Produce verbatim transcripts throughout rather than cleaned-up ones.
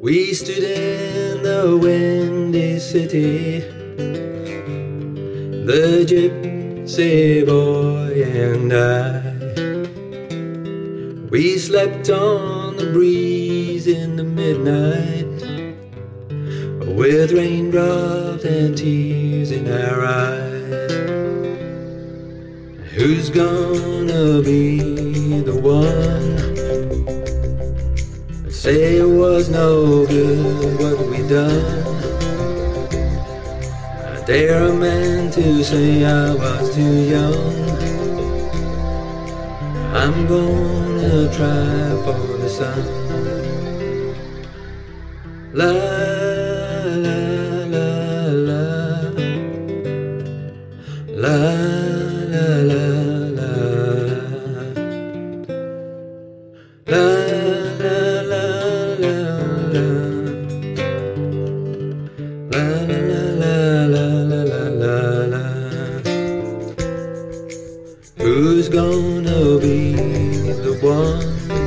We stood in the windy city, the gypsy boy and I. We slept on the breeze in the midnight, with raindrops and tears in our eyes. Who's gonna be the one to say it was no good what we done? I dare a man to say I was too young. I'm gonna try for the sun. La la la la la la la la la la la la la la la la la. Who's gonna be the one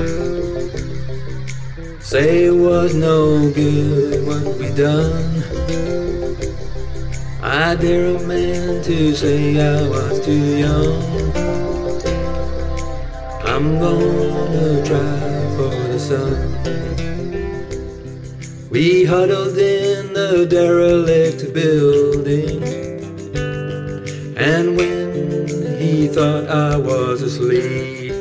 say it was no good what we done? I dare a man to say I was too young. I'm gonna try for the sun. We huddled in the derelict building, and when he thought I was asleep,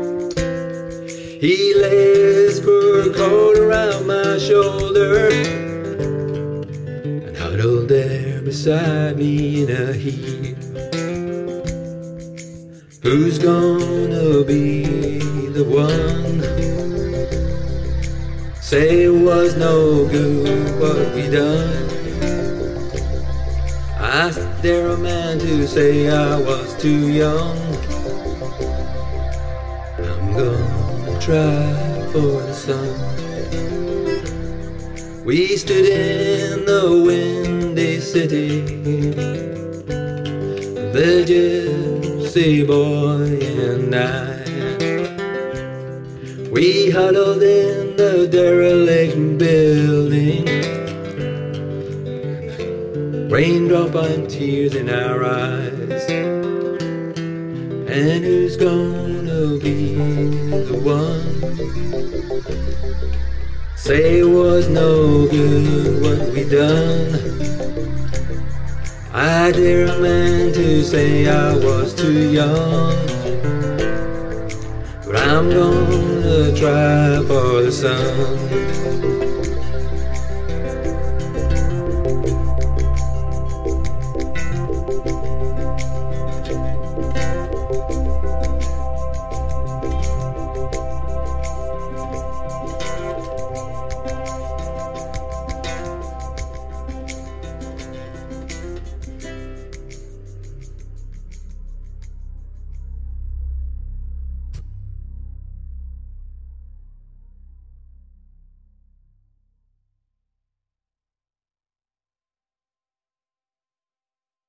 he laid his fur coat around my shoulder and huddled there beside me in a heap. Who's gonna be the one say it was no good what we done? I dare a man to say I was too young. I'm gonna try for the sun. We stood in the windy city, the gypsy boy and I. We huddled in the derelict building, raindrop and tears in our eyes. And who's gonna be the one say it was no good what we done? I dare a man to say I was too young, but I'm gonna try for the sun.